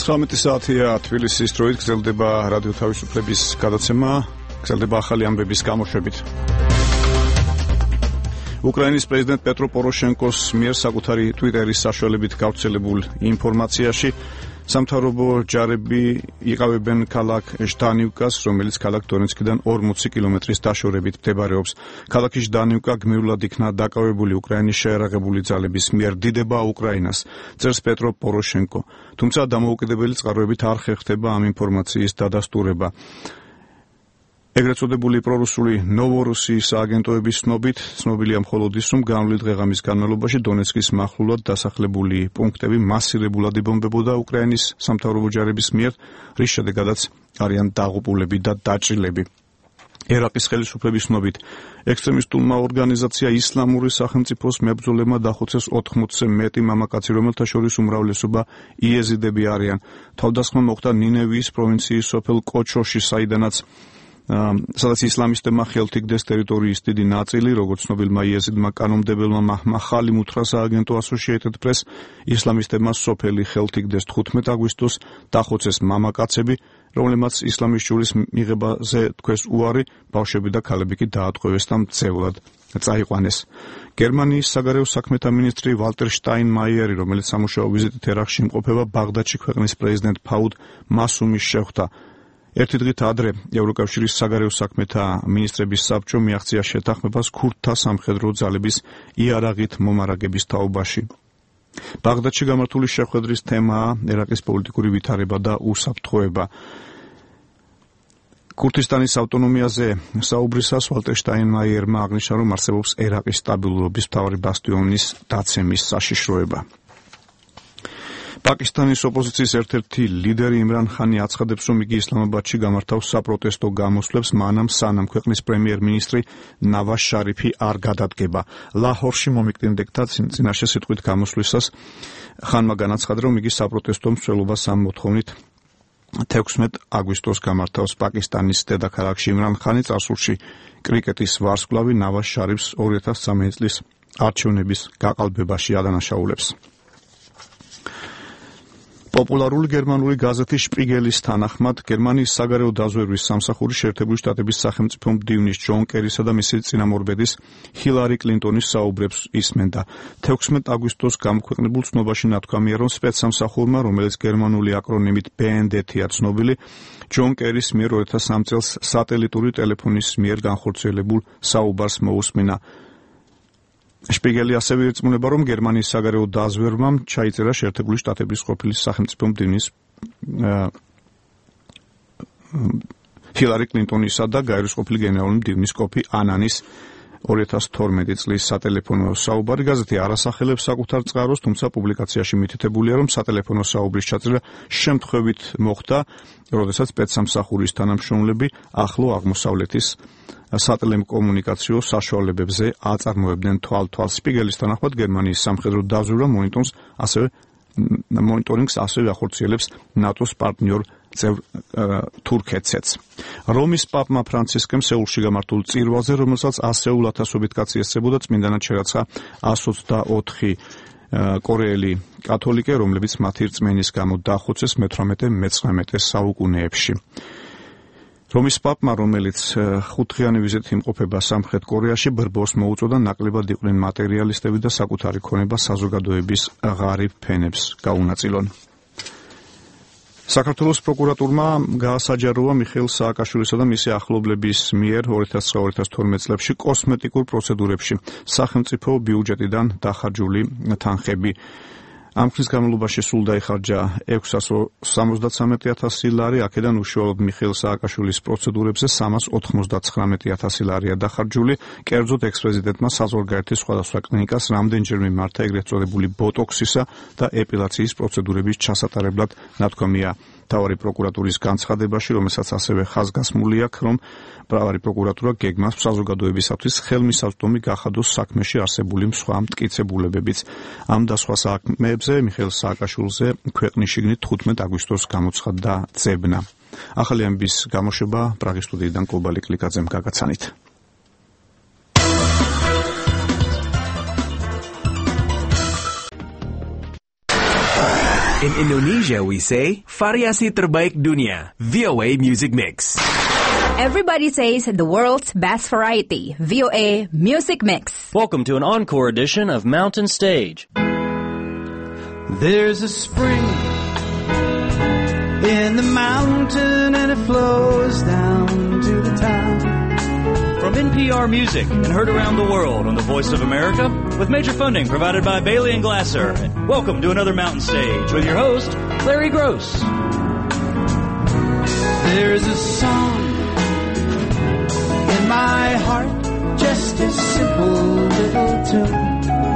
19 საათია თბილისის დროით გრძელდება რადიო თავისუფლების გადაცემა, გრძელდება ახალი ამბების გამოშვებით. უკრაინის პრეზიდენტ პეტრო პოროშენკოს მიერ საკუთარი ტვიტერის საშუალებით გავრცელებულ ინფორმაციაში სამთავრობო ჯარები იყავებენ ქალაქ ჟდანიუკას, რომელიც ქალაქ დონეცკიდან 40 კილომეტრის დაშორებით მდებარეობს. ქალაქი ჟდანიუკა გმირულად იქნა დაკავებული უკრაინის შეერაღებული ძალების მიერ დიდება უკრაინას, წერს პეტრო პოროშენკო. თუმცა დამოუკიდებელი წყაროებით არ ხერხდება ამ ინფორმაციის დადასტურება. ეგრეთ წოდებული პრორუსული ნოვორუსიის აგენტოების ცნობით, ცნობილია მხოლოდ ის, რომ განვლილ დღეღამის განმავლობაში დონეცკის მახლულად დასახლებული პუნქტები მასირებულად იბომბებოდა უკრაინის სამთავრობო ჯარების მიერ, რის შედეგადაც არიან დაღუპულები და დაჭრილები. ერაყის ხელისუფლების ცნობით, ექსტრემისტულმა ორგანიზაცია ისლამური სახელმწიფოს მებრძოლებმა დახოცეს 80-ზე მეტი მამაკაცი, რომელთა შორის უმრავლესობა იეზიდები არიან. თავდასხმა მოხდა ნინევიის პროვინციის სოფელ კოჩოში, სადაც ისლამისტებმა ხელთ იგდეს ტერიტორიის დიდი ნაწილი, როგორც ცნობილმა იეზიდმა კანონმდებელმა მახალიმ უთრას ააგენტო Associated Press, ისლამისტებმა სოფელი ხელთ იგდეს 15 აგვისტოს, დახოცეს მამაკაცები, რომლებმაც ისლამის ჯურის მიღებაზე თქვეს უარი, ბავშვები და ქალები კი დაატყვევეს და მძევლად წაიყვანეს. გერმანიის საგარეო საქმეთა მინისტრი ვალტერ შტაინმაიერი, რომელიც სამუშაო ვიზიტით ერაყში იმყოფება, ბაღდადში ქვეყნის პრეზიდენტ ფაუდ მასუმის შეხვდა. ერთი დღით ადრე ევროკავშირის საგარეო საქმეთა მინისტრების საბჭომ მიაღწია შეთანხმებას ქურდთა სამხედრო ძალების იარაღით მომარაგების თაობაში. ბაღდადში გამართული შეხვედრის თემაა ერაყის პოლიტიკური ვითარება და უსაფრთხოება. ქურთისტანის ავტონომიაზე საუბრისას ვალტერ შტაინმაიერმა აღნიშნა, რომ არსებობს ერაყის სტაბილურობის მთავარი ბასტიონის დაცემის საშიშროება. პაკისტანის ოპოზიციის ერთ-ერთი ლიდერი იმრან ხანი აცხადებს, რომ იგი ისლამაბადში გამართავს საპროტესტო გამოსვლებს, მანამ სანამ ქვეყნის პრემიერ-მინისტრი ნავაზ შარიფი არ გადადგება. ლაჰორში მომიტინგეთა წინაშე სიტყვით გამოსვლისას ხანმა განაცხადა, რომ იგი საპროტესტო მსვლელობას ამ მოთხოვნით 16 აგვისტოს გამართავს. პაკისტანის დედაქალაქში იმრან ხანი წარსულში კრიკეტის ვარსკვლავი ნავაზ შარიფს 2013 წლის არჩევნების გაყალბებაში ადანაშაულებს. პოპულარული გერმანული გაზეთი შპიგელის თანახმად, გერმანიის საგარეო დაზვერვის სამსახური შეერთებული შტატების სახელმწიფო მდივნის ჯონ კერისა და მისი წინამორბედის ჰილარი კლინტონის საუბრებს ისმენდა. 16 აგვისტოს გამოქვეყნებულ ცნობაში ნათქვამია, რომ სპეცსამსახურმა, რომელიც გერმანული აკრონიმით BND-ია ცნობილი, ჯონ კერის მიერ 2003 წელს სატელიტური ტელეფონის მიერ განხორციელებულ საუბარს მოусმინა. შპიგელი ასევე ირწმუნება, რომ გერმანიის საგარეო დაზვერვამ ჩაიწერა შეერთებული შტატების ყოფილი სახელმწიფო მდივნის ჰილარი კლინტონისა და გაეროს ყოფილი გენერალური მდივნის კოფი ანანის 2012 წლის სატელეფონო საუბარი. გაზეთი არ ასახელებს საკუთარ წყაროს, თუმცა პუბლიკაციაში მითითებულია, რომ სატელეფონო საუბრის ჩაწერა შემთხვევით მოხდა, როდესაც სპეცსამსახურის თანამშრომლები ახლო აღმოსავლეთის სატელეკომუნიკაციო საშუალებებზე აწარმოებდნენ თვალ-თვალს. შპიგელის თანახმად, გერმანიის სამხედრო დაზვერვა მონიტორინგს ასევე ახორციელებს ნატოს პარტნიორ წევრ თურქეთსაც. რომის პაპმა ფრანცისკემ სეულში გამართულ წირვალზე, რომელსაც 100 ათასობით კაცი ესწრებოდა, წმინდანად შერაცხა 124 კორეელი კათოლიკე, რომლებიც მათი რწმენის გამო დახოცეს მე-18-მე-19 საუკუნეებში. რომის პაპმა, რომელიც 5 დღიანი ვიზიტით იმყოფება სამხრეთ კორეაში, ბრბოს მოუწოდა ნაკლებად იყვნენ მატერიალისტები და საკუთარი ქონება საზოგადოების ღარიბ ფენებს გაუნაწილონ. საქართველოს პროკურატურმა გაასაჯაროვა მიხეილ სააკაშვილისა და მისი ახლობლების მიერ 2009-2012 წლებში კოსმეტიკურ პროცედურებში სახელმწიფო ბიუჯეტიდან დახარჯული თანხები. ამ ხნის განმავლობაში სულ დაიხარჯა 673,000 ლარი, აქედან უშუალოდ მიხეილ სააკაშვილის პროცედურებზე 399,000 ლარია დახარჯული. კერძოდ ექს-პრეზიდენტმა საზღვარგარეთის სხვადასხვა კლინიკას რამდენჯერმე მართა ეგრეთ წოდებული ბოტოქსისა და ეპილაციის პროცედურების ჩასატარებლად ნათქვამია მთავარი პროკურატურის განცხადებაში, რომელსაც ასევე ხაზგასმული აქვს, რომ მთავარი პროკურატურა გეგმავს საზოგადოებისათვის ხელმისაწვდომი გახადოს საქმეში არსებული სხვა მტკიცებულებებიც. ამ და სხვა საქმეებზე მიხეილ სააკაშვილზე ქვეყნის შიგნით 15 აგვისტოს გამოცხადდა ძებნა. ახალი ამბის გამოშვება პრაღის სტუდიიდან კლუბალი კლიკაძემ გაგაცანით. In Indonesia, we say, variasi terbaik dunia, VOA Music Mix. Everybody says the world's best variety, VOA Music Mix. Welcome to an encore edition of Mountain Stage. There's a spring in the mountain and it flows down to the town. From NPR Music and heard around the world on the Voice of America with major funding provided by Bailey and Glasser. Welcome to another Mountain Stage with your host, Larry Gross. There's a song in my heart, just a simple little tune.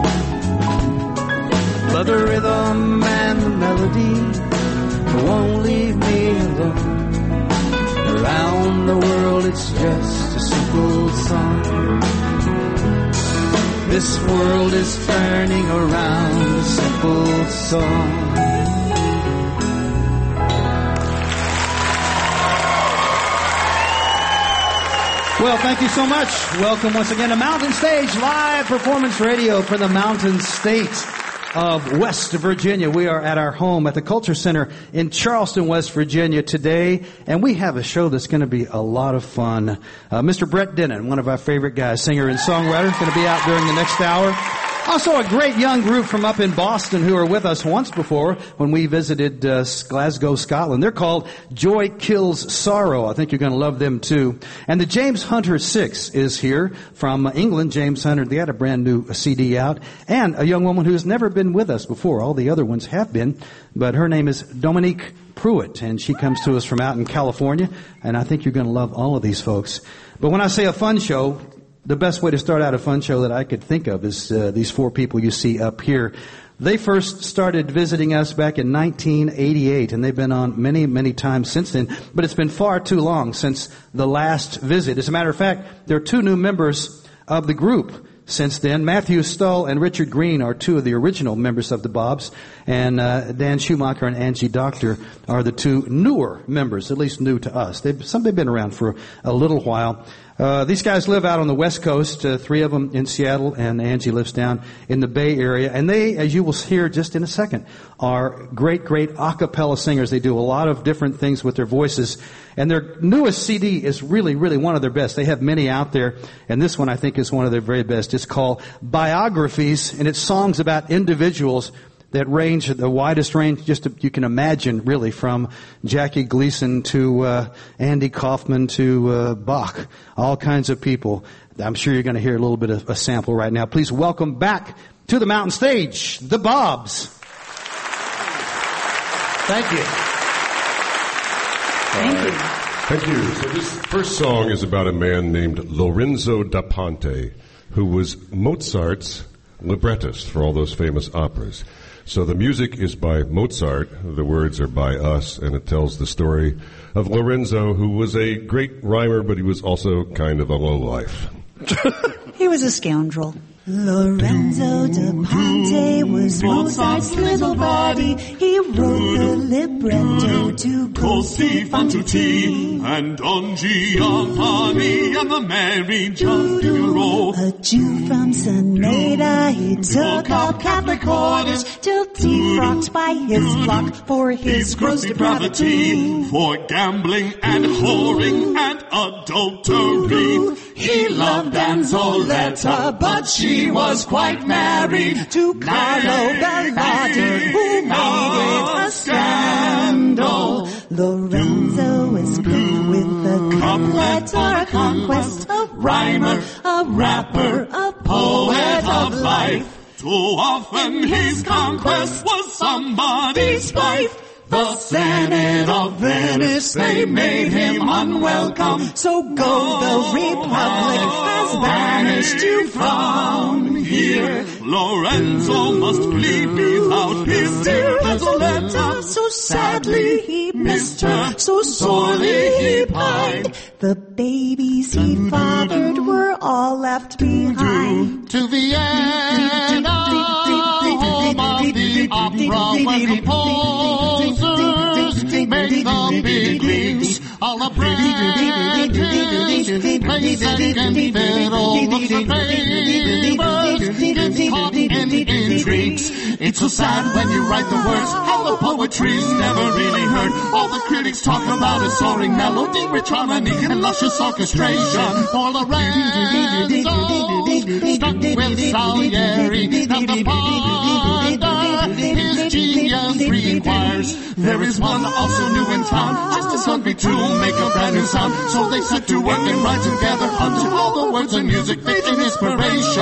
But the rhythm and the melody won't leave me alone. Around the world it's just a simple song. This world is turning around a simple song. Well, thank you so much. Welcome once again to Mountain Stage, live performance radio for the Mountain State of West Virginia. We are at our home at the Culture Center in Charleston, West Virginia today, and we have a show that's going to be a lot of fun. Mr. Brett Dennen, one of our favorite guys, singer and songwriter, is going to be out during the next hour. Also a great young group from up in Boston who were with us once before when we visited Glasgow, Scotland. They're called Joy Kills Sorrow. I think you're going to love them too. And the James Hunter Six is here from England. James Hunter, they had a brand new CD out. And a young woman who's never been with us before. All the other ones have been. But her name is Dominique Pruitt, and she comes to us from out in California. And I think you're going to love all of these folks. But when I say a fun show, the best way to start out a fun show that I could think of is these four people you see up here. They first started visiting us back in 1988, and they've been on many, many times since then. But it's been far too long since the last visit. As a matter of fact, there are two new members of the group since then. Matthew Stull and Richard Green are two of the original members of the Bobs, and Dan Schumacher and Angie Doctor are the two newer members, at least new to us. They've been around for a little while. These guys live out on the West Coast, three of them in Seattle, and Angie lives down in the Bay Area. And they, as you will hear just in a second, are great, great a cappella singers. They do a lot of different things with their voices. And their newest CD is really, really one of their best. They have many out there, and this one I think is one of their very best. It's called Biographies, and it's songs about individuals that range, the widest range you can imagine, really, from Jackie Gleason to Andy Kaufman to Bach, all kinds of people. I'm sure you're going to hear a little bit of a sample right now. Please welcome back to the Mountain Stage, the Bobs. Thank you. Thank you. So this first song is about a man named Lorenzo da Ponte, who was Mozart's librettist for all those famous operas. So the music is by Mozart, the words are by us, and it tells the story of Lorenzo, who was a great rhymer, but he was also kind of a lowlife. He was a scoundrel. Lorenzo da Ponte was Mozart's little buddy. He wrote the libretto to Così fan tutti, and Don Giovanni and the Merry Figaro. A Jew from Seneda, he took up Catholic orders till defrocked by his flock for his gross depravity. For gambling and whoring and adultery. He loved Anzoletta, but she was quite married to Carlo Bellotti, who made it a scandal. Lorenzo was good with a couplet or a conquest, a rhymer, a rapper, a poet of life. Too often his conquest was somebody's wife. The Senate of Venice, they made him unwelcome. So go, the Republic has banished you from here. Lorenzo must plead without his dear Anzoletta. So sadly he missed her, so sorely he pined. The babies he fathered were all left behind. To the end of the opera, where composers make the beginnings All the branches play second fiddle. Look, the papers get caught in intrigues. It's so sad when you write the words, how the poetry's never really heard. All the critics talk about is soaring melody, rich harmony, and luscious orchestration. All the Lorenzo's stuck with Salieri. Now the ponder his genius requires. There is one also new in town, just as hungry to make a brand new sound. So they set to work and write together until all the words and music fit in inspiration.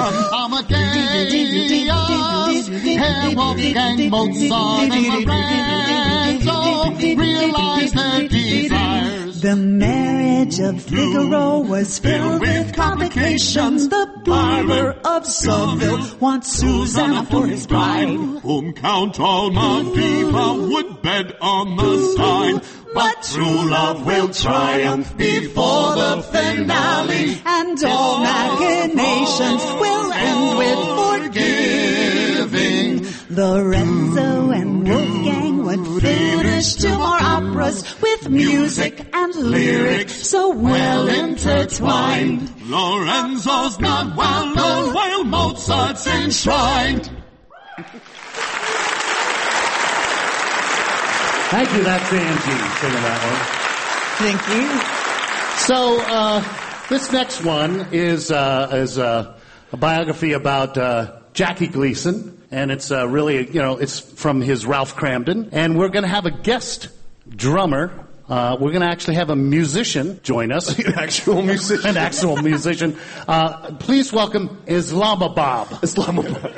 Amadeus, Herr Wolfgang Mozart, and Lorenzo realized their desires. The marriage of Figaro was filled with complications. The barber of Seville wants Susanna for his bride. Whom Count Almaviva would bet on the side. But true love will triumph before the finale, and all machinations will end with forgiving. Lorenzo and Wolfgang would finish 2 more operas with music and lyrics so well intertwined. Lorenzo's not well known while Mozart's enshrined. Thank you. That's Angie singing that one. Thank So you. this next one is a biography about Jackie Gleason, and it's really it's from his Ralph Cramden, and we're going to have a guest drummer. We're going to actually have a musician join us. An actual musician. An actual musician. Please welcome Islamabad. Islamabad.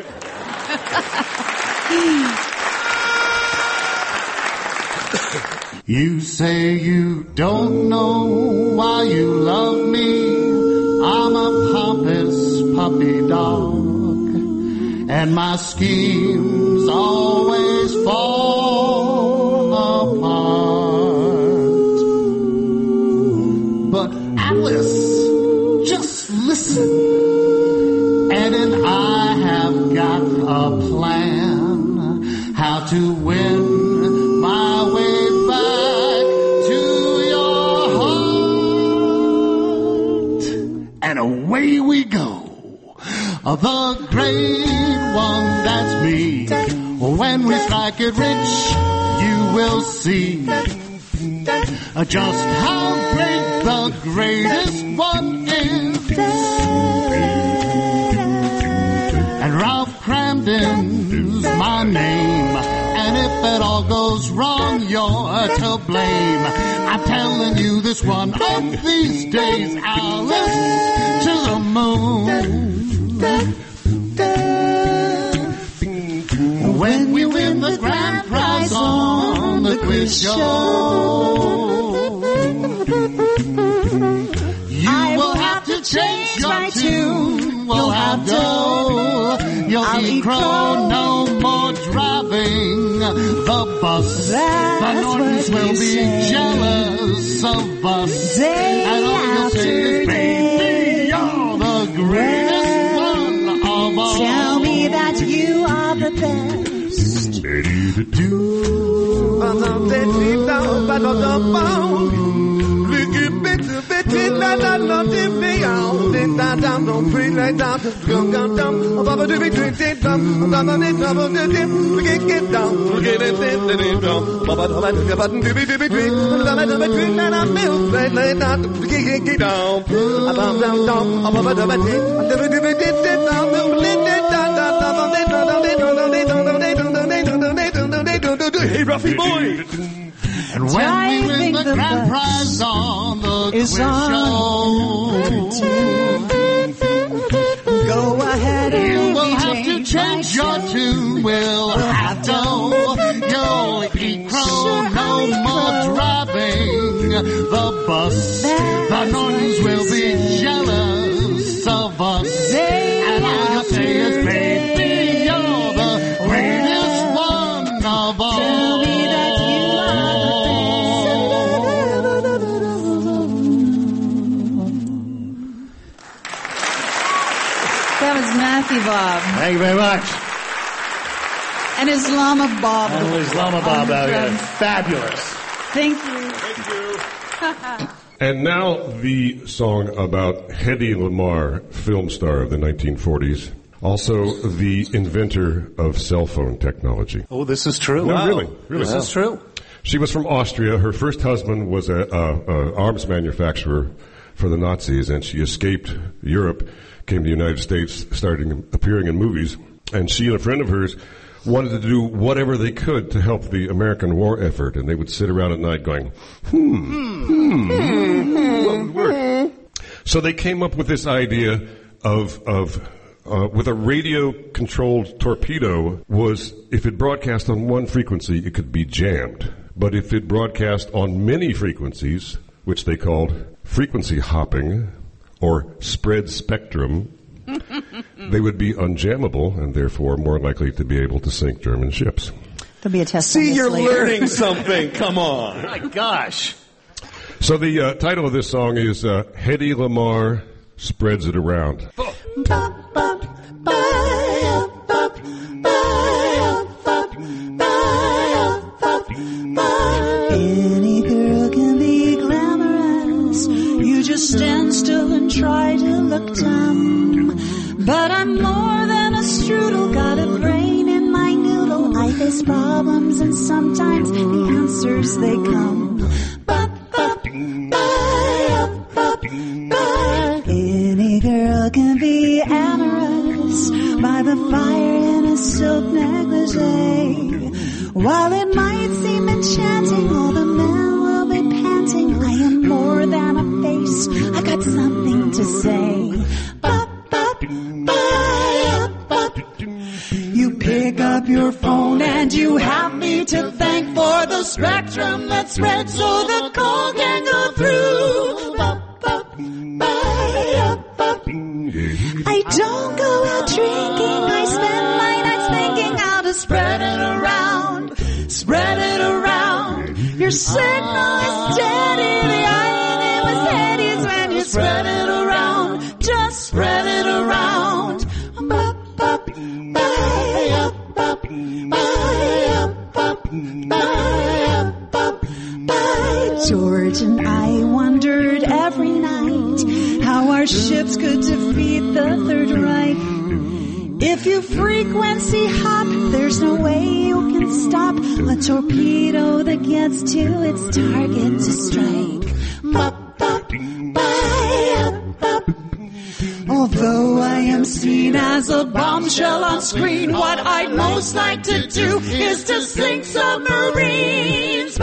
You say you don't know why you love me. I'm a pompous puppy dog, and my schemes always fall apart. But Alice, just listen, Ed and I have got a plan how to win my way back to your heart. And away we go. The great one, that's me. When we strike it rich, you will see just how great the greatest one is. And Ralph Cramden's my name. And if it all goes wrong, you're to blame. I'm telling you this one of these days, Alice, to the moon. When we win the grand prize on the quiz show, you will have to change my tune. We'll have dough. You'll eat crow, no more driving the bus. The Nortons will be jealous of us. And all you'll say is, baby, you're the greatest one of all. Tell me that you are the best. Hey, Ruffy boy! And when we win the grand prize on the quiz show, go ahead and you will have to change your tune. We'll have to. You'll eat crow, no more driving the bus. The Nortons will be jealous of us. And all you'll say is, baby, you're the greatest one of all. Tell me that you are the best. That was Matthew Bob. Thank you very much. And Islamabad. And Islamabad out here. Fabulous. Thank you. Thank you. And now the song about Hedy Lamarr, film star of the 1940s, also the inventor of cell phone technology. Oh, this is true. No, wow. really. This is true. She was from Austria. Her first husband was an arms manufacturer for the Nazis, and she escaped Europe, came to the United States, started appearing in movies, and she and a friend of hers wanted to do whatever they could to help the American war effort, and they would sit around at night going, what would work? So they came up with this idea of with a radio-controlled torpedo was, if it broadcast on one frequency, it could be jammed. But if it broadcast on many frequencies, which they called frequency hopping or spread spectrum, they would be unjammable and therefore more likely to be able to sink German ships. There'll be a test. See, you're later. learning something. Come on. My gosh. So the title of this song is Hedy Lamarr Spreads It Around. Any girl can be glamorous. You just stand still and try to look dumb. But I'm more than a strudel, got a brain in my noodle. I face problems and sometimes the answers they come. Any girl can be amorous by the fire in a silk negligee. While it might seem enchanting, all the men will be panting. I am more than a face, I got something to say. You pick up your phone and you have me to thank for the spectrum that's spread so the call can go through. I don't go out drinking, I spend my nights thinking how to spread it around. Spread it around. Your signal is steady, the idea was Hedy's when you spread it around. Just spread it around. George and I wondered every night how our ships could defeat the Third Reich. If you frequency hop, there's no way you can stop a torpedo that gets to its target to strike. Although I am seen as a bombshell on screen, what I'd most like to do is to sink submarines.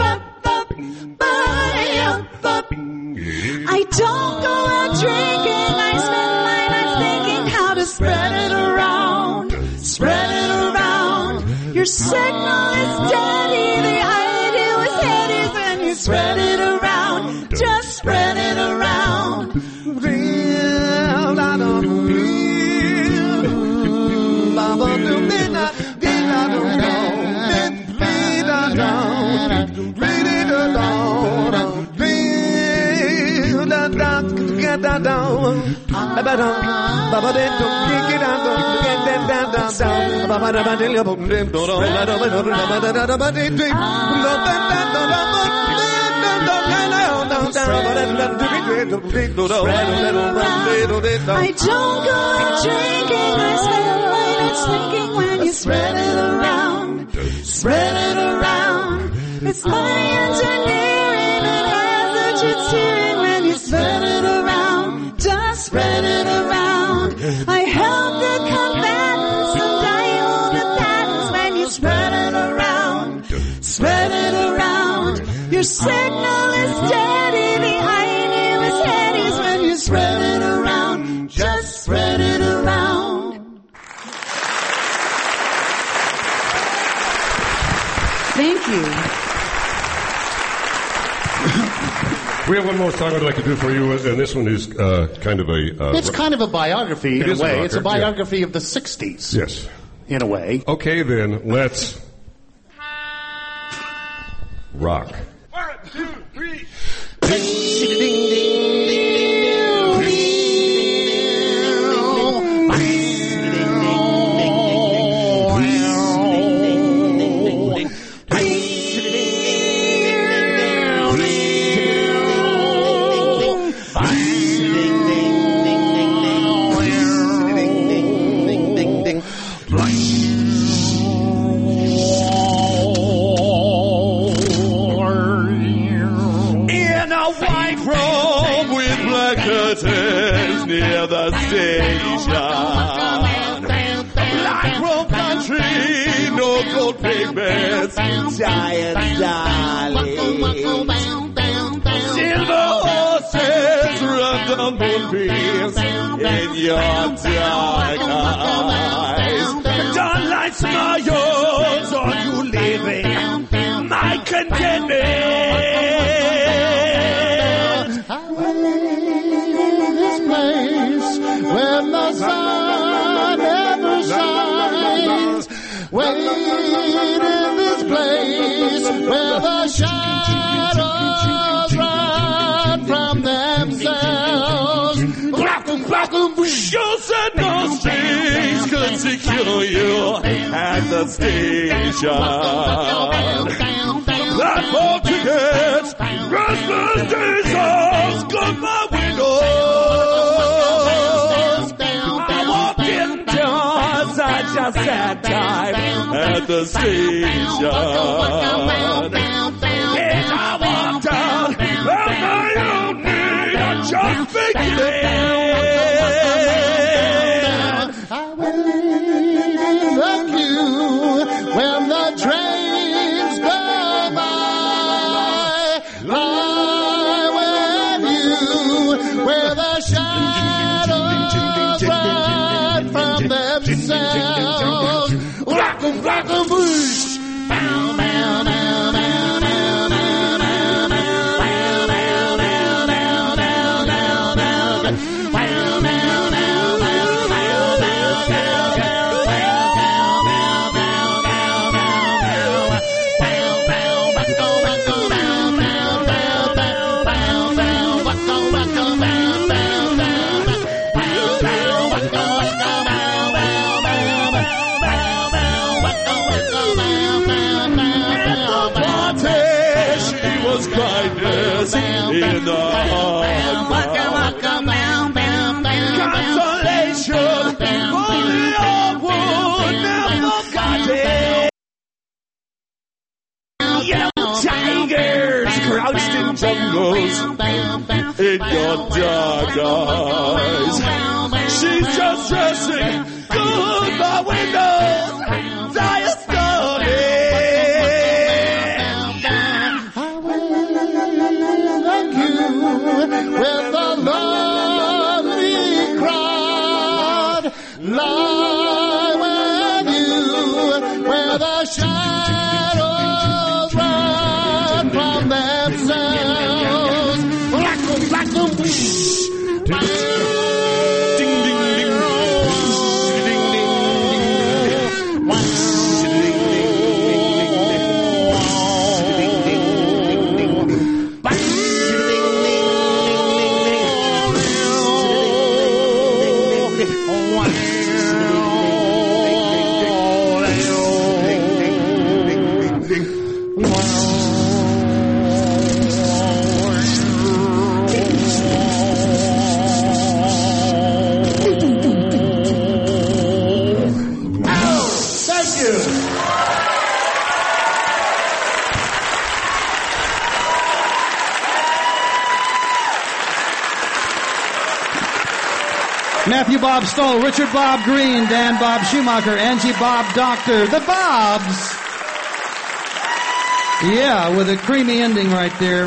I don't go out drinking, I spend my nights thinking how to spread it around. Spread it around. Your signal is steady, the idea was Hedy's when you spread it around. Just spread it around. I don't go out drinking, I spend my nights thinking when you spread it around. Spread it around. It's money engineering and hazard steering when you spread it around. Just spread it around. I help the combatants and I hold the patents when you spread it around. Spread it around. Your signal is steady, the idea is Hedy's when you spread it around. Just spread it around. Thank you. We have one more song I'd like to do for you, and this one is kind of a... it's kind of a biography in a way. It's a biography of the 60s. Yes. In a way. Okay, then, let's rock. 1, 2, 3. near the station. Black road country, no gold pavements, giant dollies. Silver horses run down moonbeams in your dark eyes. Dawn light smiles on you living my contentment. I wait in this place where the sun never shines. Wait in this place where the shadows run from themselves. You said no strings could secure you at the station. Platform tickets, Christmas Jesus, got my windows. I walked indoors, I just had time at the station. As I walked out of my own need, I just began. I will love you when the trains go by. Lie with you where the shadows run from themselves. Rock-em, rock-em, whoosh. Bow, bow, bow, bow, bow, bow, bow, bow, bow, bow, bow, bow, bow, bow, bow, kindness in the heart. Consolation for the old would never forgotten. Yellow tigers crouched in jungles in your dark eyes. She's just dressing through the windows. Dire story. With a lovely crowd, lie with you where the shadows run from themselves. Black-em, black-em, whoosh. Ding, ding, ding, Matthew Bob Stoll, Richard Bob Green, Dan Bob Schumacher, Angie Bob Doctor, the Bobs. Yeah, with a creamy ending right there.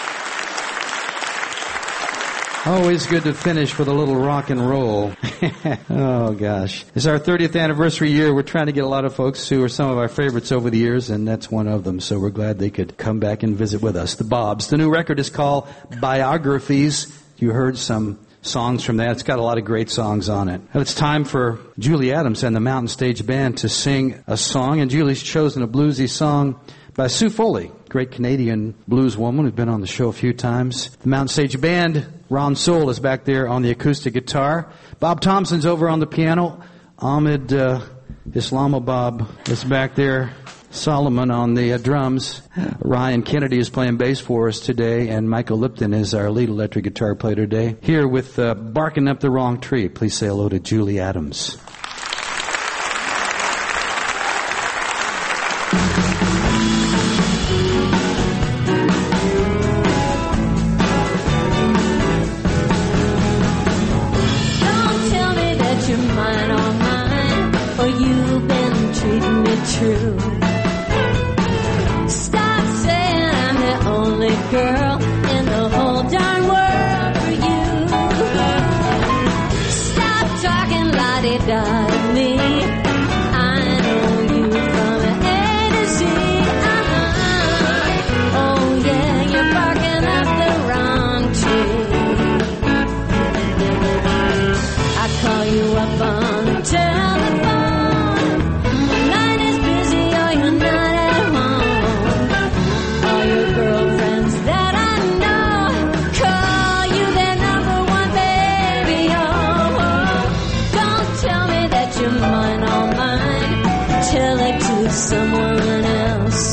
Always good to finish with a little rock and roll. Oh, gosh. It's our 30th anniversary year. We're trying to get a lot of folks who are some of our favorites over the years, and that's one of them. So we're glad they could come back and visit with us. The Bobs. The new record is called Biographies. You heard some songs from that. It's got a lot of great songs on it. And it's time for Julie Adams and the Mountain Stage Band to sing a song. And Julie's chosen a bluesy song by Sue Foley, great Canadian blues woman who's been on the show a few times. The Mountain Stage Band, Ron Soul is back there on the acoustic guitar. Bob Thompson's over on the piano. Ahmed Islamabad is back there. Solomon on the drums. Ryan Kennedy is playing bass for us today, and Michael Lipton is our lead electric guitar player today. Here with Barking Up the Wrong Tree. Please say hello to Julie Adams. true. Stop saying I'm the only girl in the whole darn world for you. Stop talking la-di-da to me. I know you from A to Z. Oh yeah, you're barking up the wrong tree. I call you up on the telephone. The line is busy or you're not at home. All your girlfriends that I know call you their number one baby. Oh, don't tell me that you're mine, all mine. Tell it to someone else.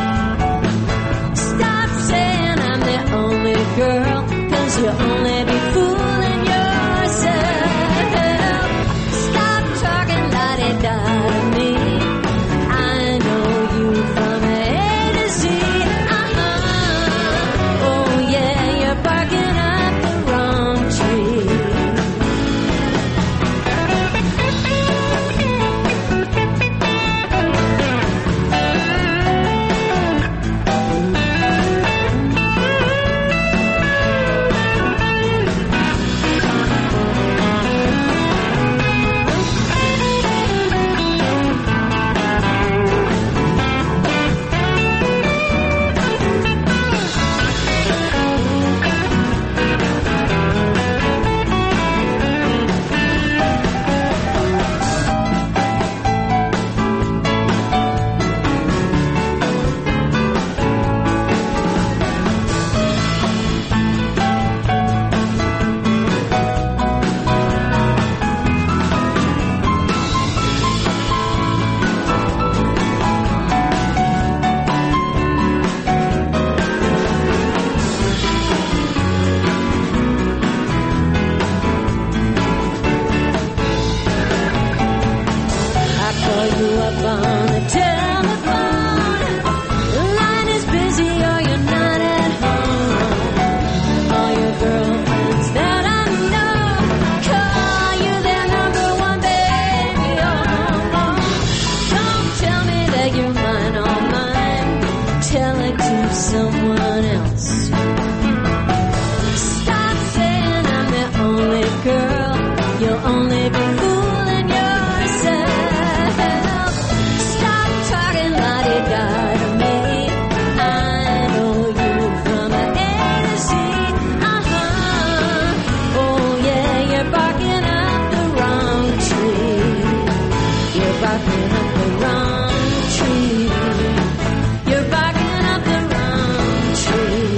Stop saying I'm the only girl, 'cause you only be fooling yourself. Stop talking la-di-da to me. I know you from A to Z. Oh yeah, you're barking up the wrong tree. I call you up on the telephone. The line is busy or you're not at home. All your girlfriends that I know call you their number one baby. Oh, don't tell me that you're mine, all mine. Tell it to someone else. Stop saying I'm the only girl. You'll only be fooling yourself. Stop talking la-di-da to me. I know you from A to Z. Oh yeah, you're barking up the wrong tree. You're barking up the wrong tree. You're barking up the wrong tree.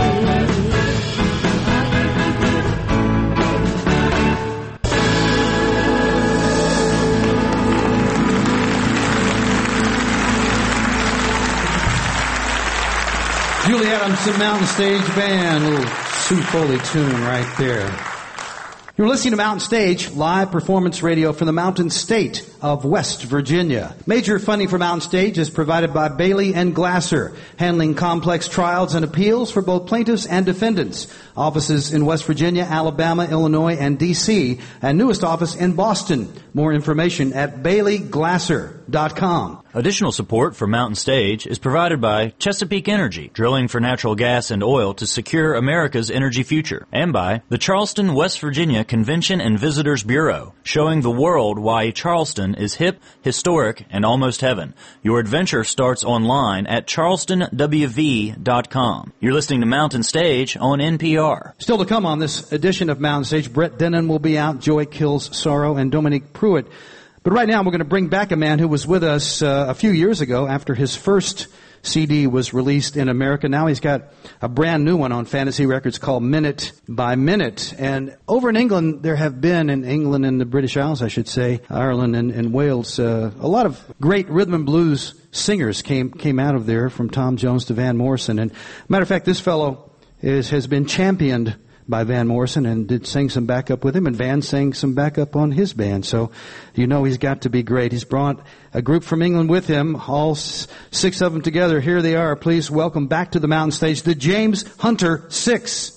Julie Adams and Mountain Stage Band, a little Sue Foley tune right there. You're listening to Mountain Stage, live performance radio from the Mountain State of West Virginia. Major funding for Mountain Stage is provided by Bailey and Glasser, handling complex trials and appeals for both plaintiffs and defendants. Offices in West Virginia, Alabama, Illinois, and D.C., and newest office in Boston. More information at BaileyGlasser.com. Additional support for Mountain Stage is provided by Chesapeake Energy, drilling for natural gas and oil to secure America's energy future, and by the Charleston, West Virginia Convention and Visitors Bureau, showing the world why Charleston is hip, historic, and almost heaven. Your adventure starts online at charlestonwv.com. You're listening to Mountain Stage on NPR. Still to come on this edition of Mountain Stage, Brett Dennen will be out, Joy Kills Sorrow, and Dominique Pruitt. But right now we're going to bring back a man who was with us a few years ago after his first CD was released in America. Now he's got a brand new one on Fantasy Records called Minute by Minute. And over in England, there have been, in England and the British Isles, I should say, Ireland and Wales, a lot of great rhythm and blues singers came out of there, from Tom Jones to Van Morrison. And matter of fact, this fellow has been championed by Van Morrison and did sing some backup with him, and Van sang some backup on his band. So you know he's got to be great. He's brought a group from England with him, all six of them together. Here they are. Please welcome back to the Mountain Stage, the James Hunter Six.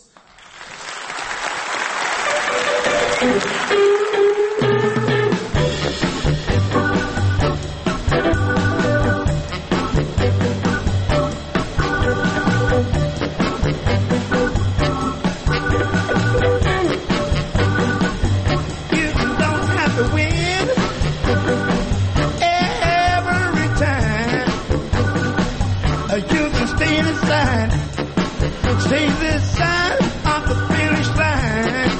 see this side of the finish line.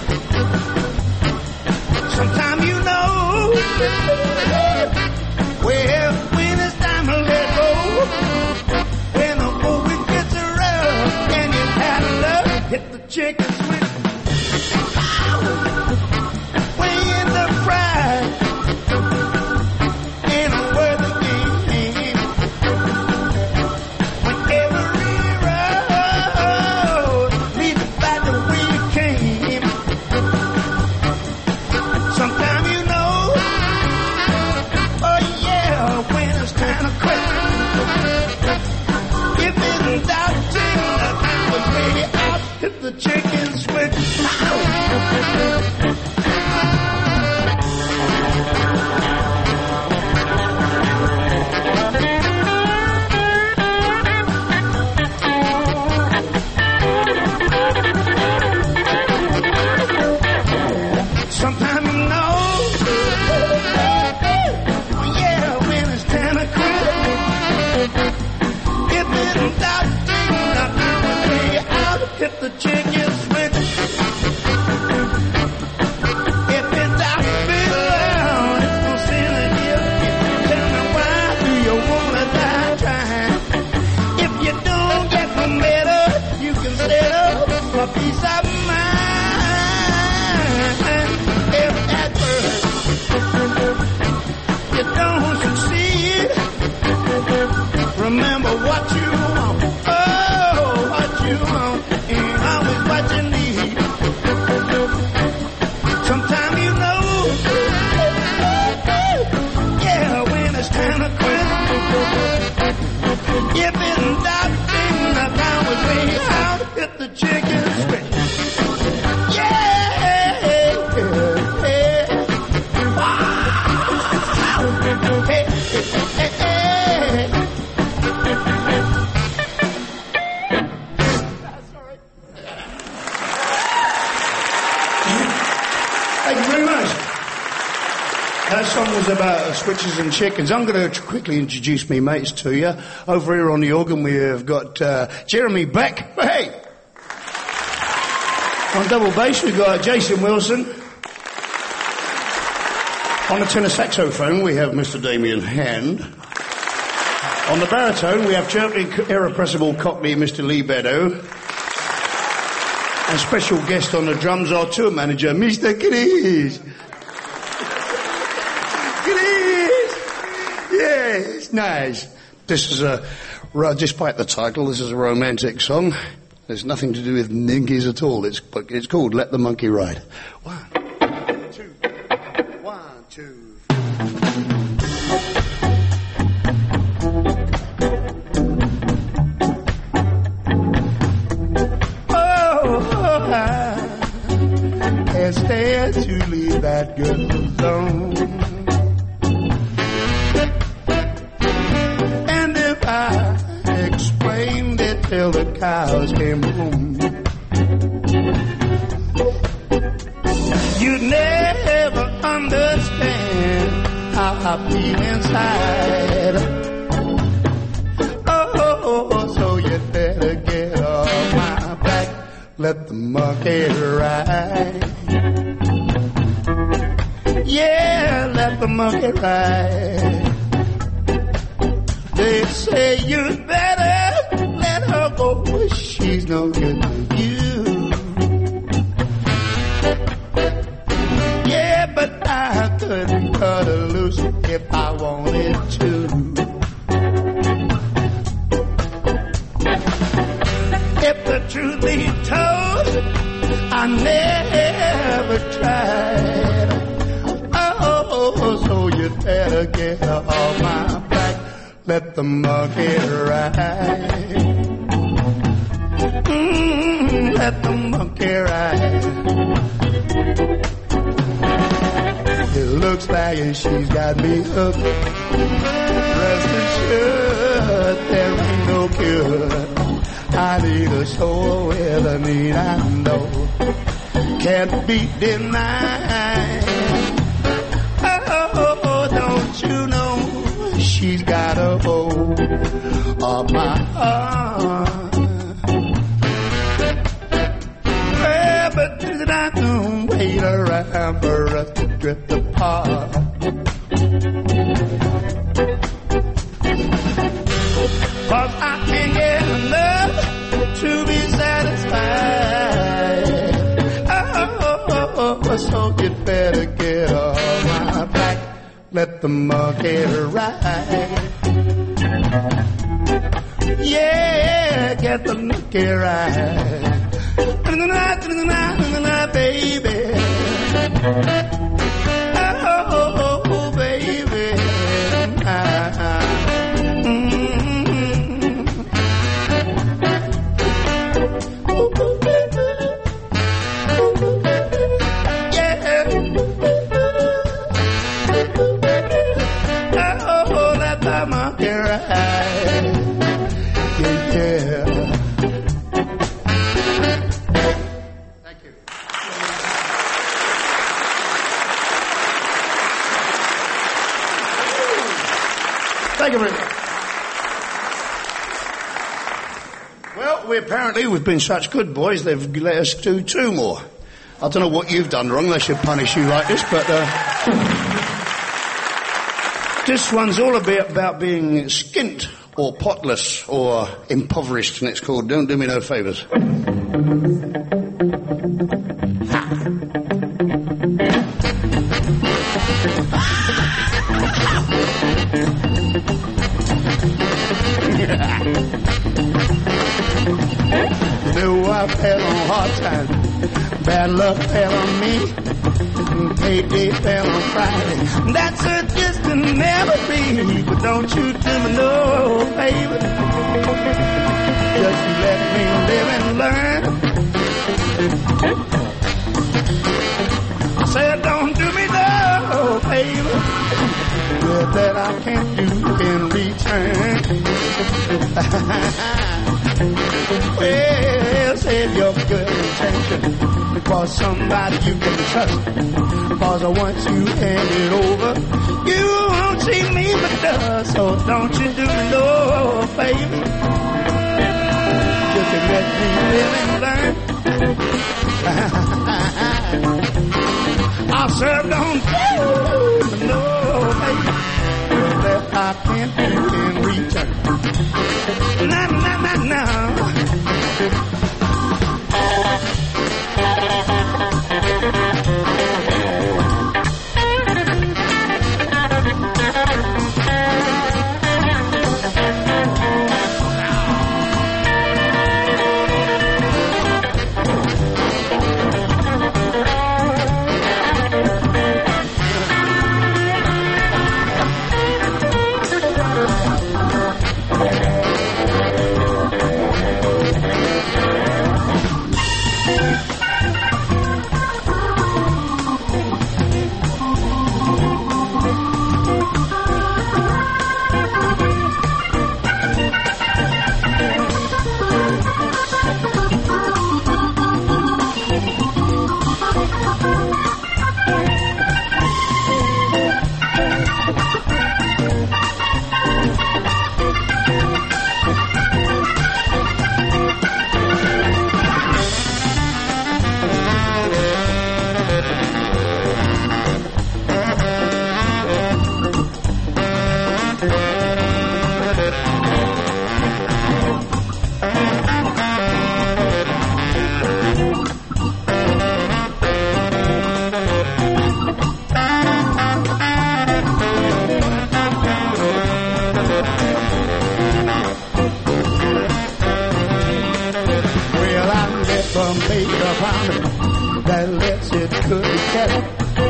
Sometimes you know, well, when it's time to let go, when the movie gets around and you had love, hit the chicken switch. When in the pride, in a worthy game, when every road leads back the way you came. Sometimes you know, oh yeah, when it's time to quit. If it's doubting, I was way out, hit the chicken switch. Sometimes you know, yeah, when it's time to quit. If it's doubting, I was way out, hit the chicken switch. If it's out, feel around, it's no sin in here. Tell me why do you wanna die trying? If you don't get no better, you can settle for peace of mind. If at first you don't succeed, remember what you want. Oh, what you want ain't always what you need. Sometimes you know, yeah, when it's time to quit. If it's doubting, the time was way out, hit the chicken switch. Thank you very much. That song was about switches and chickens. I'm going to quickly introduce me mates to you. Over here on the organ we have got Jeremy Beck. Hey! On double bass we've got Jason Wilson. On the tenor saxophone we have Mr. Damien Hand. On the baritone we have chirping irrepressible cockney Mr. Lee Beddoe. And special guest on the drums, our tour manager, Mr. Chris. Chris! Yes, nice. This is despite the title, this is a romantic song. There's nothing to do with ninkies at all. It's called Let the Monkey Ride. 1, 2, 1, 2. Can't stand to leave that girl alone. And if I explained it till the cows came home, you'd never understand how I feel inside. Oh, so you better get off my back. Let the monkey ride. Yeah, let the monkey ride. They say you better let her go. She's no good to you. Yeah, but I couldn't cut her loose if I wanted to. If the truth be told, I never tried. Oh, so you better get her off my back. Let the monkey ride. Let the monkey ride. It looks like she's got me hooked. Rest assured, there ain't no cure. I need a soul with a need I know can't be denied. Oh, don't you know she's got a hold of my heart? time for us to drift apart. Cause I can't get enough to be satisfied. So you better get off my back, let the monkey ride. Yeah, get the monkey ride. Baby. Oh, baby. Thank you very much. Well, we've been such good boys, they've let us do 2 more. I don't know what you've done wrong, they should punish you like this, but this one's all about being skint or potless or impoverished, and it's called Don't Do Me No Favours. I fell on hard times, bad luck fell on me, payday fell on Friday. That's a distant memory, but don't you do me no favor. Just let me live and learn. I said don't do me no favor that I can't do in return. Well, save your good intention because somebody you can trust. Because once you hand it over, you won't see me but dust. So don't you do me no favor, just to let me live and learn. I said don't do me no favor that I can't do in return. Na na na na. That lets it could be kept.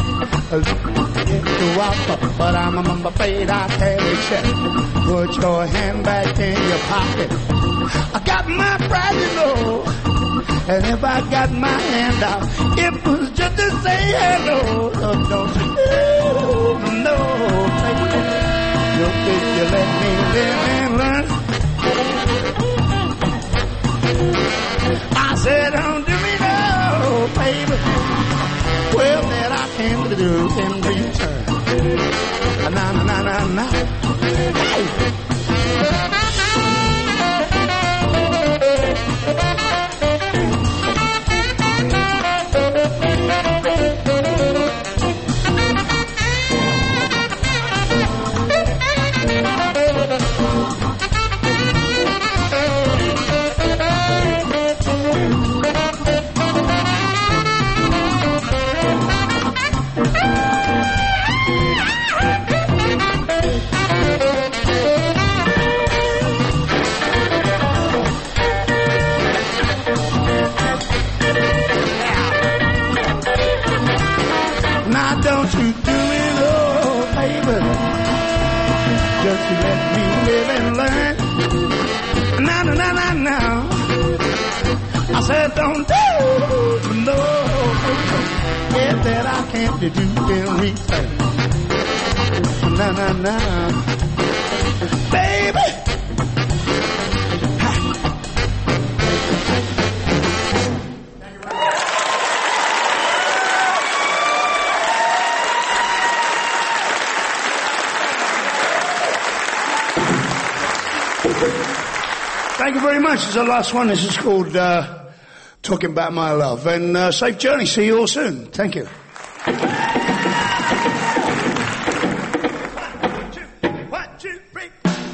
But I'm afraid I can't check. Put your hand back in your pocket. I got my pride, you know. And if I got my hand out, it was just to say hello. Don't you know? Look, if you let me live and learn. I said, don't do me no favor. Well, that I can do in return. Na na na na na. Hey. you let me live and learn. Now, now, now, now, now. I said, don't do no. Yeah, that I can't do in return. Now, now, now. Baby. Thank you very much. This is the last one. This is called Talking About My Love. And safe journey. See you all soon. Thank you. One, two, three.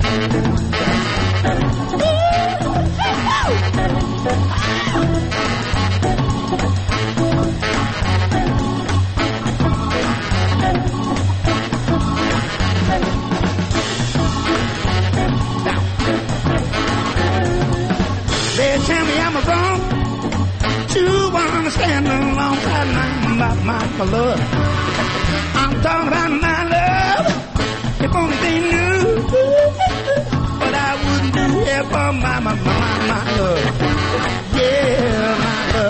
They tell me I'm wrong to understand a long time about my love. I'm talking about my love. If only they knew what I wouldn't do here for my love. Yeah, my love.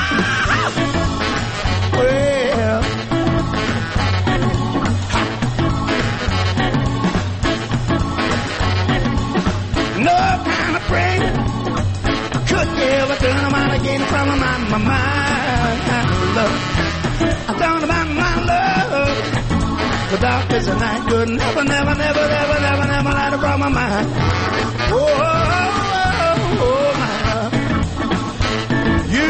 Well, no kind of prayer could ever turn them out again from my love. I'm talking about my love. The darkest of night could never, never, never, never, never, never light up from my mind. Oh, oh, oh, oh, my love. You.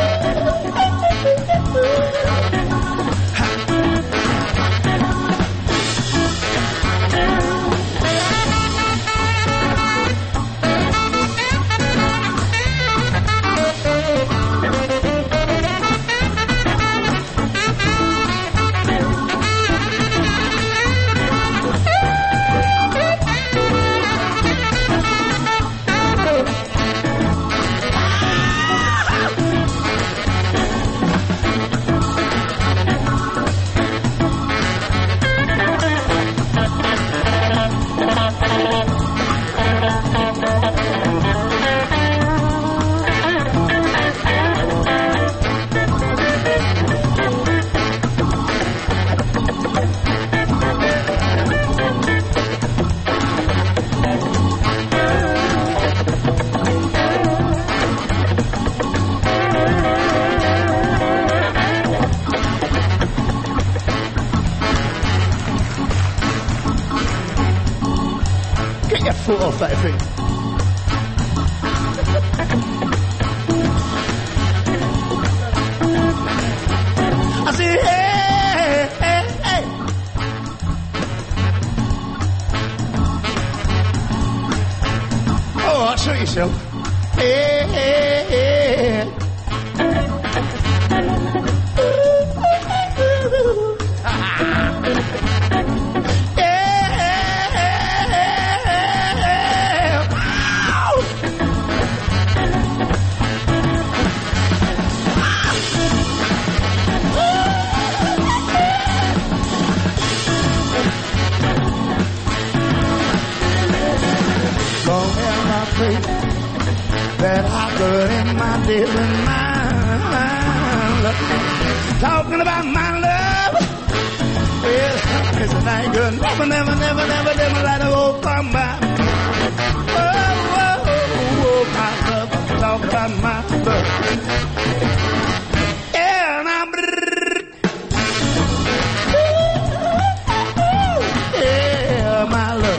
Foot off that thing. I said, hey, hey, hey. Oh, I'll show yourself. Hey, hey, hey. That I could in my living mind. Talking about my love. Well, it's a night good. Never, never, never, never, never let it go from my. Oh, oh, oh, my love. Talk about my love. Yeah, and I'm. Yeah, my love.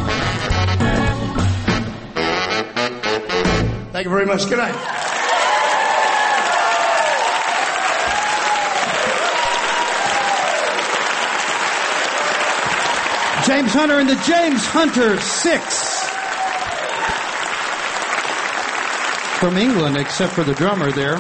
Thank you very much. Good night. James Hunter and the James Hunter Six. From England, except for the drummer there.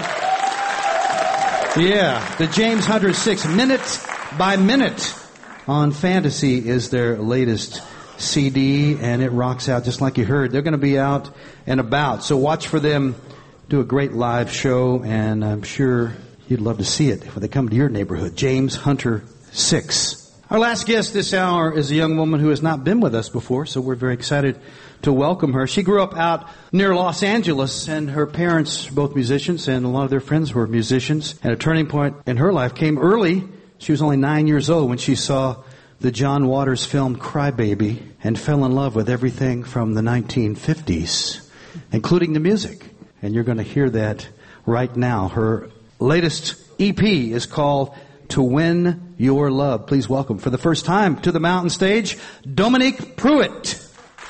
Yeah, the James Hunter Six. Minute by Minute on Fantasy is their latest CD, and it rocks out just like you heard. They're going to be out and about, so watch for them do a great live show, and I'm sure you'd love to see it when they come to your neighborhood. James Hunter 6 Our last guest this hour is a young woman who has not been with us before, so we're very excited to welcome her. She grew up out near Los Angeles, and her parents, both musicians, and a lot of their friends were musicians. And a turning point in her life came early. She was only 9 years old when she saw the John Waters film Cry Baby and fell in love with everything from the 1950s, including the music. And you're going to hear that right now. Her latest EP is called To Win Your Love. Please welcome for the first time to the Mountain Stage, Dominique Pruitt.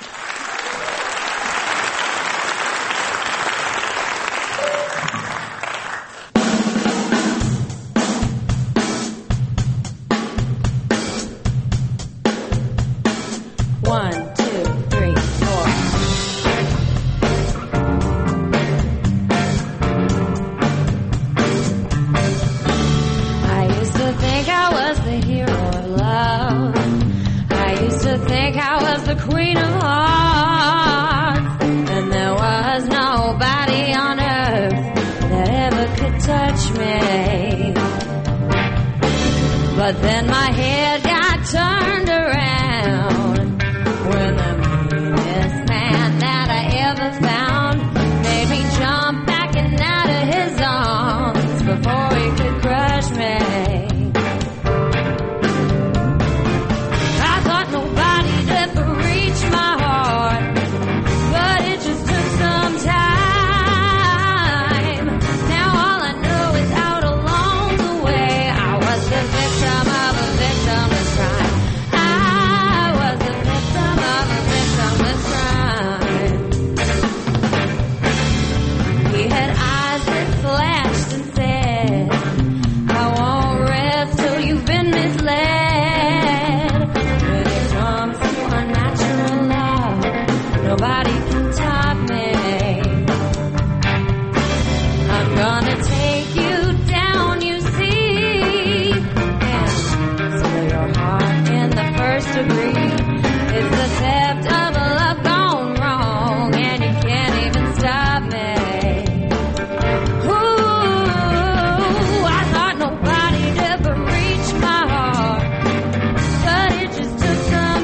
But then my head got turned around when the meanest man that I ever found made me jump back and out of his arms before he could crush me. I thought nobody'd ever reach my heart, but it just took some time. Now all I know is out along the way I was the victim of a victimless crime. I was the victim of a victimless crime. He had eyes that flashed and said, I won't rest till you've been misled. When it comes to unnatural love, nobody can top me. I'm gonna take you down, you see, and steal your heart in the first degree. It's the theft of a love gone wrong, and you can't even stop me. Ooh, I thought nobody'd ever reach my heart, but it just took some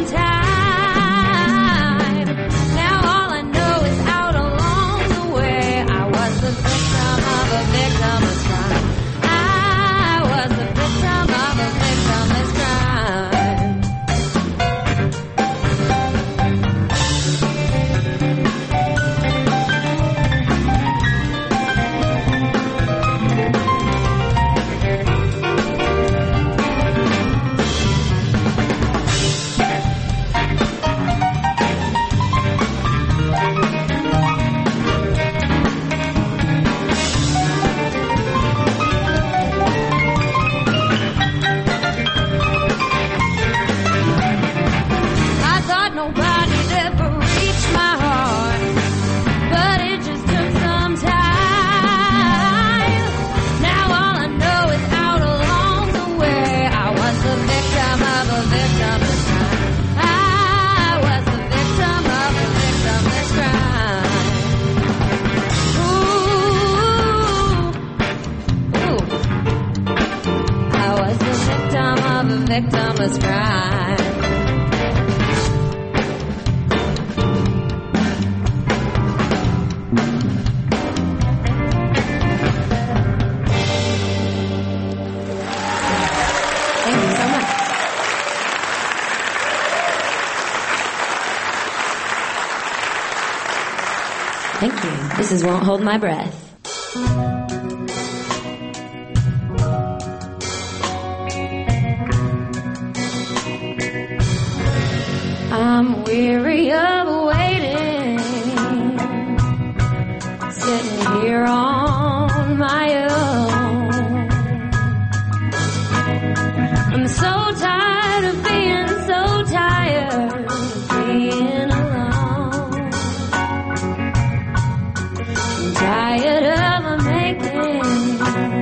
time. Now all I know is out along the way I was the victim of a victimless crime. I was the victim of a victimless crime. I thought nobody'd ever reach my heart, but it just took some time. Now all I know is out along the way I was the victim of a victimless crime. I was the victim of a victimless crime. Ooh, I was the victim of a victimless crime. Thank you so much. Thank you. This is Won't Hold My Breath. I'm weary of waiting, sitting here on my own. I'm so tired of being so tired of being alone. I'm tired of making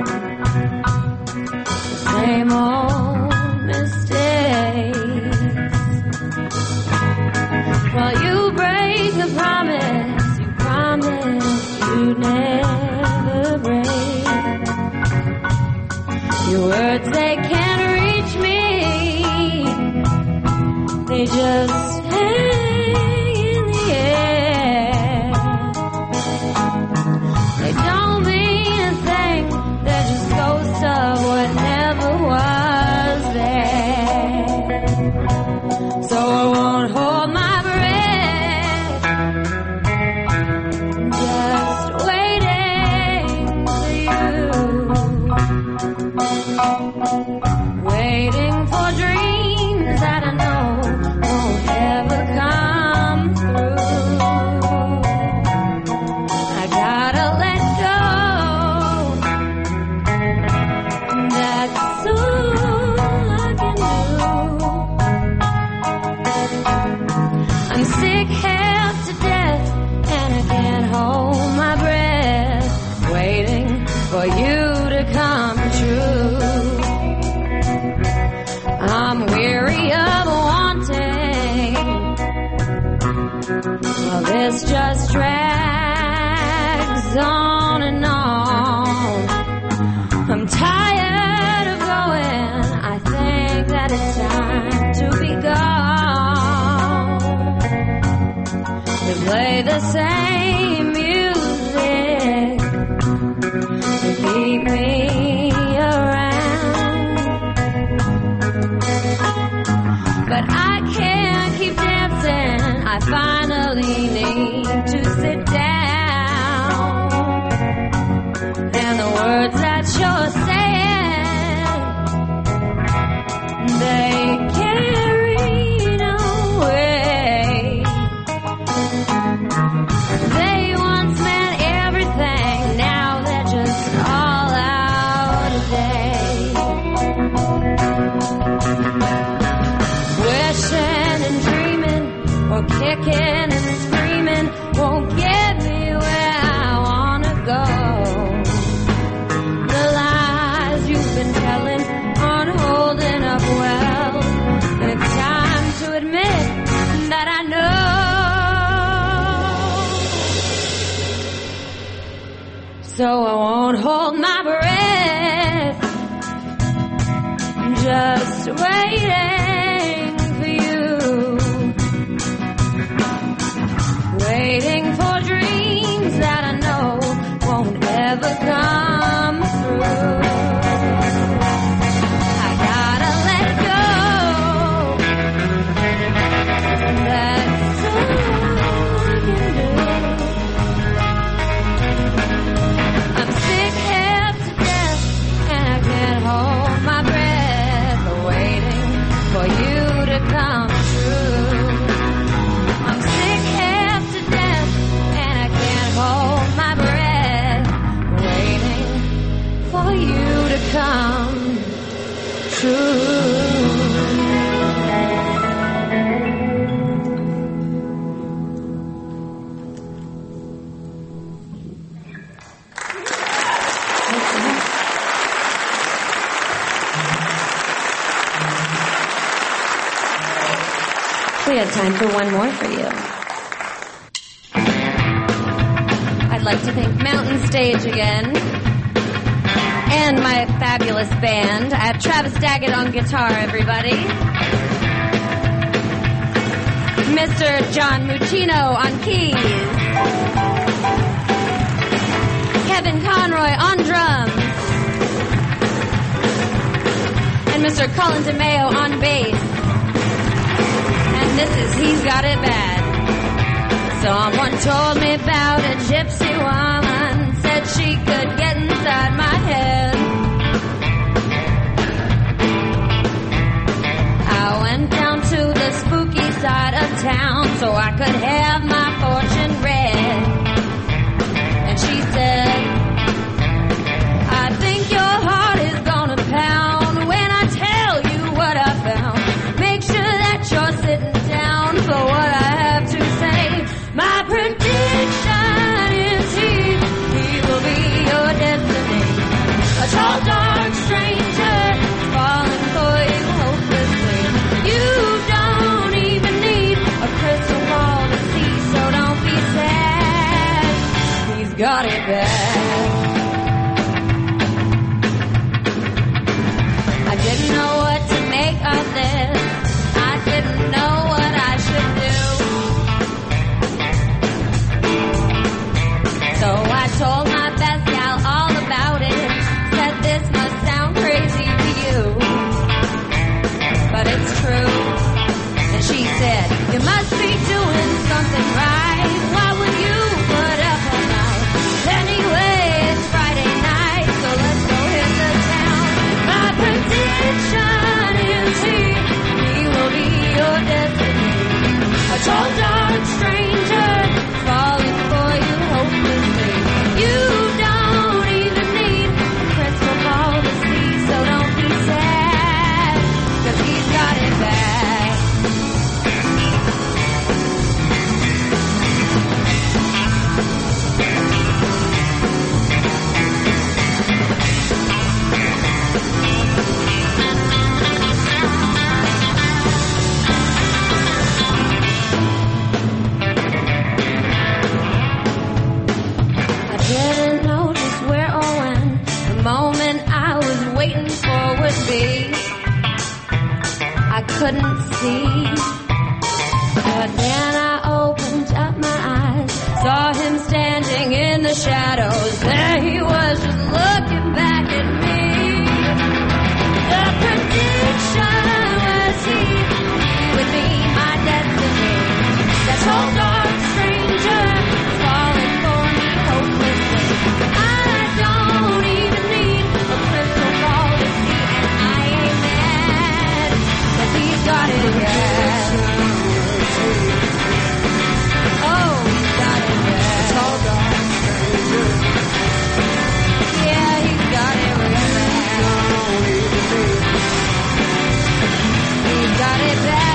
the same old mistakes. While you Well, this just drags on and on. I'm tired of going. I think that it's time to be gone. They play the same music to keep me around, but I can't keep dancing. I finally need to sit down, and the words that you're saying, they carry no weight. They once meant everything, now they're just all out of date. Wishing and dreaming, or kicking and screaming, won't get me where I wanna go. The lies you've been telling aren't holding up well, and it's time to admit that I know. So I won't hold my breath, just waiting for you, waiting for dreams that I know won't ever come through. I gotta let go, that's all I can do. I'm sick half to death, and I can't hold my breath, waiting for you to come true. I'm sick half to death, and I can't hold my breath, waiting for you to come true. We have time for one more for you. I'd like to thank Mountain Stage again, and my fabulous band. I have Travis Daggett on guitar, everybody. Mr. John Muccino on keys. Kevin Conroy on drums. And Mr. Colin DeMeo on bass. And this is He's Got It Bad. Someone told me about a gypsy woman, said she could get inside my head. I went down to the spooky side of town so I could have my fortune read. And she said, I think your heart is gonna pound when I tell you what I found. Make sure that you're sitting down for what I have to say. My prediction is he will be your destiny. A tall, dark stranger falling for you hopelessly. You don't even need a crystal ball to see, so don't be sad. He's got it bad. I didn't know what to make of this. I didn't know what I should do. So I told my best gal all about it. Said this must sound crazy to you, but it's true. And she said, you must be doing something right. Why would you put up all night? Anyway, it's Friday night, so let's go hit the town. My prediction is he will be your destiny. A tall, dark stranger falling for you hopelessly. You don't even need a crystal ball to see, so don't be sad, 'cause he's got it bad. couldn't see. But then I opened up my eyes, saw him standing in the shadows. There he was, just looking back at me. The prediction was he would be my destiny. That tall, dark stranger was falling for me hopelessly. I don't even need a crystal ball to see, and I ain't mad, 'cause he's got it bad. Oh, he's got it bad. Tall, dark stranger. Yeah, he's got it real bad. He's got it bad.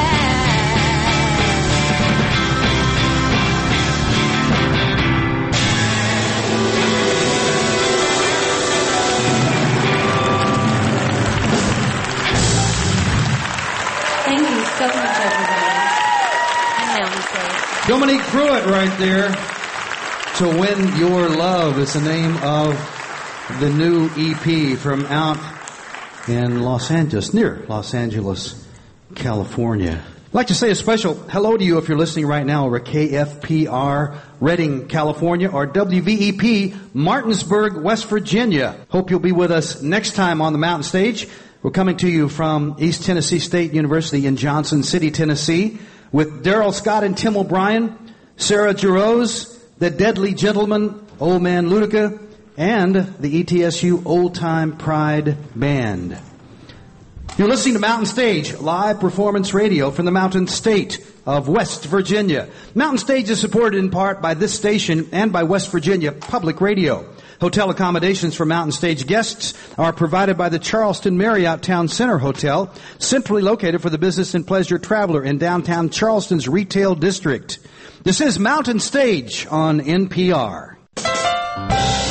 Thank you so much, everybody. Mountain State. Dominique Pruitt right there. To Win Your Love is the name of the new EP from out in Los Angeles, near Los Angeles, California. I'd like to say a special hello to you if you're listening right now over KFPR, Redding, California, or WVEP, Martinsburg, West Virginia. Hope you'll be with us next time on the Mountain Stage. We're coming to you from East Tennessee State University in Johnson City, Tennessee, with Daryl Scott and Tim O'Brien, Sarah Jarosz, the Deadly Gentleman, Old Man Ludica, and the ETSU Old Time Pride Band. You're listening to Mountain Stage, live performance radio from the Mountain State of West Virginia. Mountain Stage is supported in part by this station and by West Virginia Public Radio. Hotel accommodations for Mountain Stage guests are provided by the Charleston Marriott Town Center Hotel, centrally located for the business and pleasure traveler in downtown Charleston's retail district. This is Mountain Stage on NPR.